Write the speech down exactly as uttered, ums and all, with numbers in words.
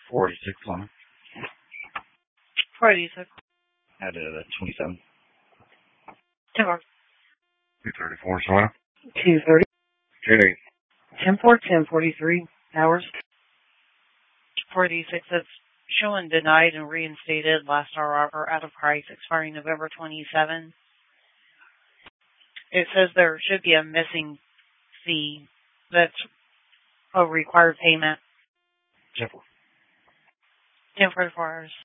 forty-six on it. forty-six. Added a twenty-seven. ten four. two thirty-four, Savannah. two thirty. ten eight. ten four, ten forty-three hours. forty-six, that's showing denied and reinstated last hour offer out of price expiring November twenty-seventh. It says there should be a missing fee that's a required payment. ten four. ten forty-four hours.